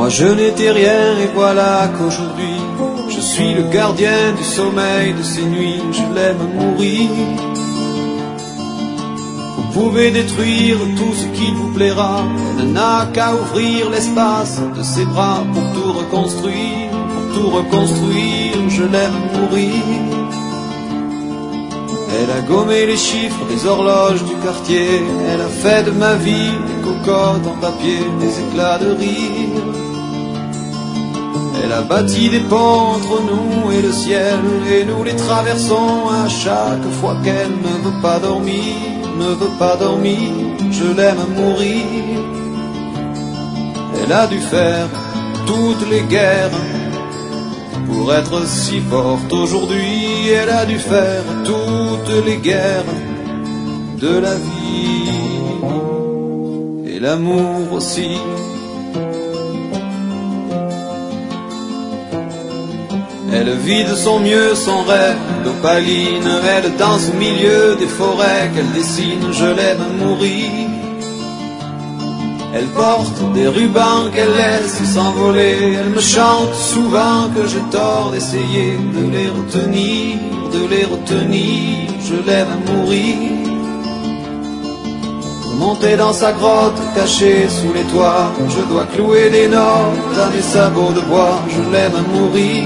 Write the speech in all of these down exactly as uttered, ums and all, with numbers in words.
Moi je n'étais rien et voilà qu'aujourd'hui je suis le gardien du sommeil de ces nuits. Je l'aime à mourir. Vous pouvez détruire tout ce qu'il vous plaira, elle n'a qu'à ouvrir l'espace de ses bras pour tout reconstruire, pour tout reconstruire. Je l'aime à mourir. Elle a gommé les chiffres des horloges du quartier, elle a fait de ma vie des cocottes en papier, des éclats de rire. Elle a bâti des ponts entre nous et le ciel, et nous les traversons à chaque fois qu'elle ne veut pas dormir, ne veut pas dormir. Je l'aime à mourir. Elle a dû faire toutes les guerres pour être si forte aujourd'hui. Elle a dû faire toutes les guerres de la vie et l'amour aussi. Elle vit de son mieux son rêve d'opaline, elle danse au milieu des forêts qu'elle dessine. Je l'aime à mourir. Elle porte des rubans qu'elle laisse s'envoler, elle me chante souvent que j'ai tort d'essayer de les retenir, de les retenir. Je l'aime à mourir. Pour monter dans sa grotte cachée sous les toits, je dois clouer des notes à mes sabots de bois. Je l'aime à mourir.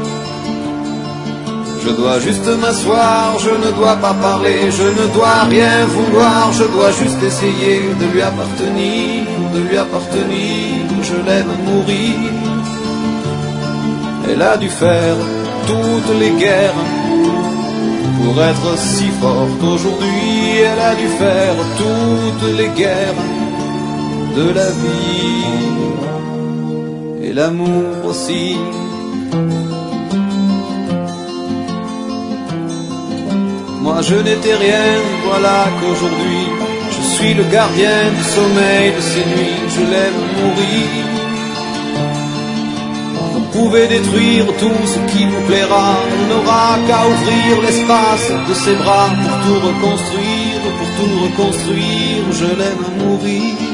Je dois juste m'asseoir, je ne dois pas parler, je ne dois rien vouloir, je dois juste essayer de lui appartenir, de lui appartenir. Je l'aime à mourir. Elle a dû faire toutes les guerres pour être si forte aujourd'hui. Elle a dû faire toutes les guerres de la vie et l'amour aussi. Moi je n'étais rien, voilà qu'aujourd'hui je suis le gardien du sommeil de ces nuits. Je l'aime mourir. Vous pouvez détruire tout ce qui vous plaira, on n'aura qu'à ouvrir l'espace de ses bras pour tout reconstruire, pour tout reconstruire. Je l'aime mourir.